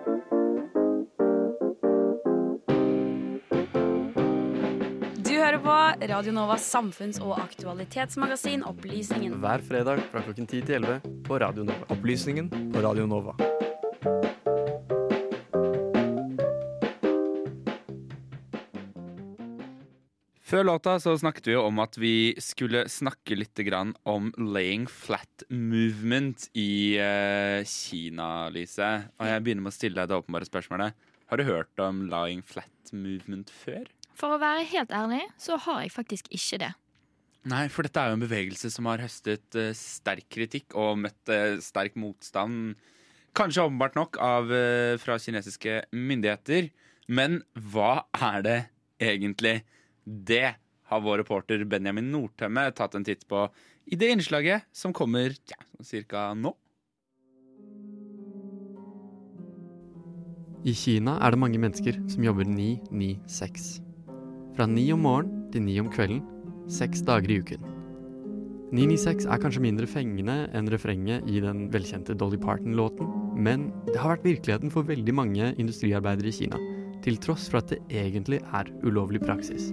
Du hører på Radio Novas samfunns- og aktualitetsmagasin Opplysningen. Hver fredag fra klokken 10 til 11 på Radio Nova. Opplysningen på Radio Nova. Før låta så snakket vi jo om at vi skulle snakke litt grann om laying flat movement i Kina, Lise. Og jeg begynner med å stille deg det åpenbare spørsmålet. Har du hørt om laying flat movement før? For å være helt ærlig, så har jeg faktisk ikke det. Nei, for dette er jo en bevegelse som har høstet sterk kritikk og møtt sterk motstand, kanskje åpenbart nok, fra kinesiske myndigheter. Men hva er det egentlig? Det har vår reporter Benjamin Nordtømme tatt en titt på i det innslaget som kommer cirka nå. I Kina er det mange mennesker som jobber 9-9-6. Fra 9 om morgenen til 9 om kvelden, 6 dager i uken. 9-9-6 er kanskje mindre fengende enn refrenget i den velkjente Dolly Parton-låten, men det har vært virkeligheten for veldig mange industriarbeidere i Kina, til tross for at det egentlig er ulovlig praksis.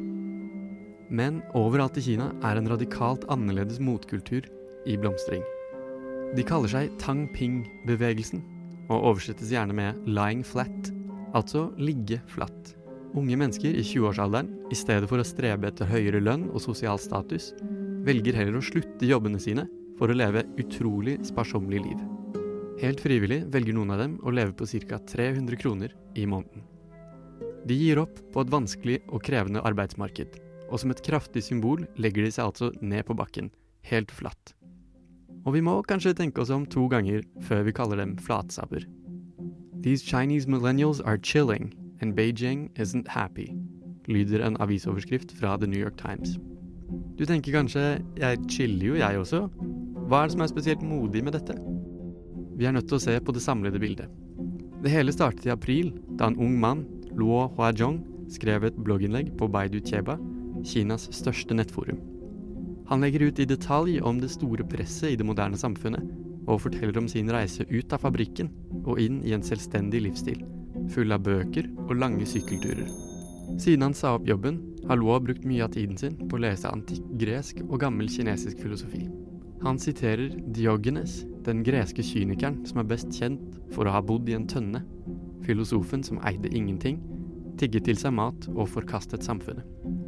Men overalt i Kina er en radikalt annerledes motkultur i blomstring. De kaller seg Tang Ping-bevegelsen, og oversettes gjerne med lying flat, altså ligge flatt. Unge mennesker i 20-årsalderen, i stedet for å strebe etter høyere lønn og sosial status, velger heller å slutte jobbene sine for å leve utrolig sparsommelig liv. Helt frivillig velger noen av dem å leve på ca. 300 kroner i måneden. De gir opp på et vanskelig og krevende arbeidsmarked, og som et kraftig symbol legger de seg altså ned på bakken, helt flatt. Og vi må kanskje tenke oss om 2 ganger før vi kaller dem flatsabber. These Chinese millennials are chilling, and Beijing isn't happy, lyder en avisoverskrift fra The New York Times. Du tenker kanskje, jeg chiller jo jeg også. Hva er det som er spesielt modig med dette? Vi er nødt til å se på det samlede bildet. Det hele startet i april, da en ung mann, Luo Huazhong, skrev et blogginnlegg på Baidu Tieba, Kinas største nettforum. Han legger ut i detalj om det store presset i det moderne samfunnet, og forteller om sin reise ut av fabrikken og inn i en selvstendig livsstil, full av bøker og lange sykkelturer. Siden han sa opp jobben, har Luo brukt mye av tiden sin på å lese antikk gresk og gammel kinesisk filosofi. Han siterer Diogenes, den greske kynikeren som er best kjent for å ha bodd i en tønne, filosofen som eide ingenting, tigget til seg mat og forkastet samfunnet.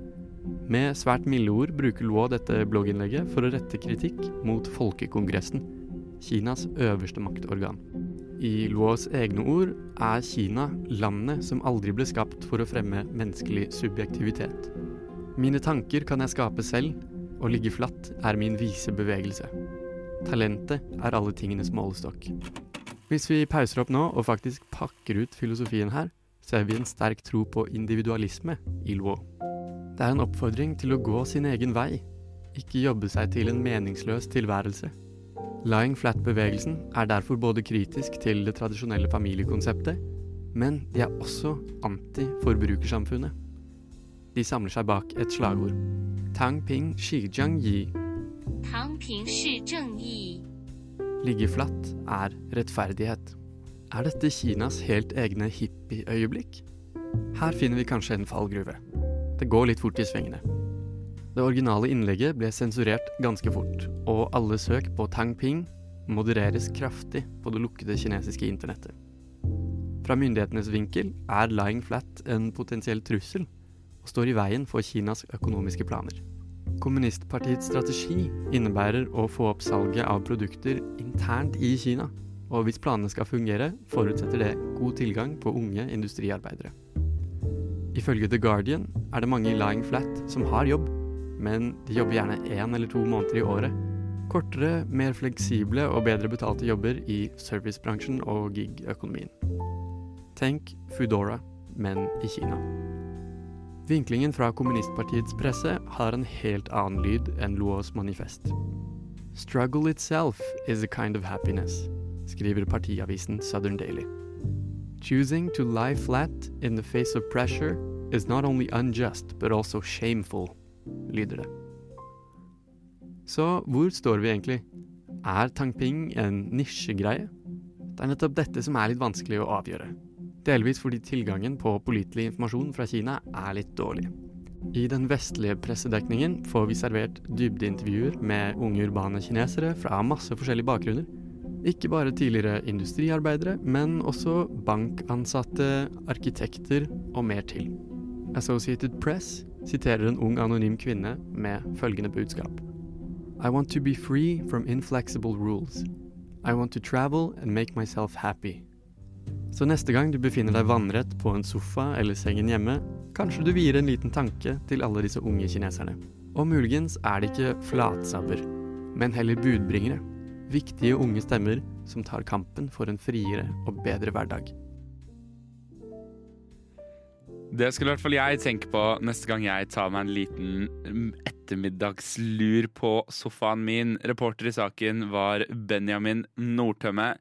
Med svært milde ord bruker Luo dette blogginnlegget for å rette kritikk mot Folkekongressen, Kinas øverste maktorgan. I Luos egne ord er Kina landet som aldri ble skapt for å fremme menneskelig subjektivitet. Mine tanker kan jeg skape selv, og ligge flatt er min vise bevegelse. Talentet er alle tingenes målestokk. Hvis vi pauser opp nå og faktisk pakker ut filosofien her, ser vi en sterk tro på individualisme i Luo. Det er en oppfordring til å gå sin egen vei, ikke jobbe seg til en meningsløs tilværelse. Lying flat-bevegelsen er derfor både kritisk til det tradisjonelle familiekonseptet, men de er også anti-forbrukersamfunnet. De samler seg bak et slagord. Tang Ping Shi Zheng Yi. Tang Ping Shi Zheng Yi. Ligge flatt er rettferdighet. Er dette Kinas helt egne hippie-øyeblikk? Her finner vi kanskje en fallgruve. Det går litt fort i svingene. Det originale innlegget ble sensurert ganske fort, og alle søk på Tang Ping modereres kraftig på det lukkede kinesiske internettet. Fra myndighetenes vinkel er lying flat en potensiell trussel, og står i veien for Kinas økonomiske planer. Kommunistpartiets strategi innebærer å få opp salget av produkter internt i Kina, og hvis planene skal fungere, forutsetter det god tilgang på unge industriarbeidere. Ifølge The Guardian er det mange i lying flat som har jobb, men de jobber gjerne 1 eller 2 måneder i året. Kortere, mer fleksible og bedre betalte jobber i servicebransjen og gig-økonomien. Tenk Foodora, men i Kina. Vinklingen fra kommunistpartiets presse har en helt annen lyd enn Luos manifest. Struggle itself is a kind of happiness, skriver partiavisen Southern Daily. Choosing to lie flat in the face of pressure is not only unjust, but also shameful, lyder det. Så hvor står vi egentlig? Er Tang Ping en nisjegreie? Det er nettopp dette som er litt vanskelig å avgjøre. delvis fordi tilgangen på pålitelig informasjon fra Kina er litt dårlig. I den vestlige pressedekningen får vi servert dybdeintervjuer med unge urbane kinesere fra masse forskjellige bakgrunner. Ikke bare tidligere industriarbeidere, men også bankansatte, arkitekter og mer til. Associated Press siterer en ung anonym kvinne med følgende budskap. I want to be free from inflexible rules. I want to travel and make myself happy. Så neste gang du befinner deg vannrett på en sofa eller sengen hjemme, kanskje du vier en liten tanke til alle disse unge kineserne. Og muligens er det ikke flatsabber, men heller budbringere. Viktige unge stemmer som tar kampen for en friere og bedre hverdag. Det skulle i hvert fall jeg tenke på neste gang jeg tar meg en liten ettermiddagslur på sofaen min. Reporter i saken var Benjamin Nordtømme.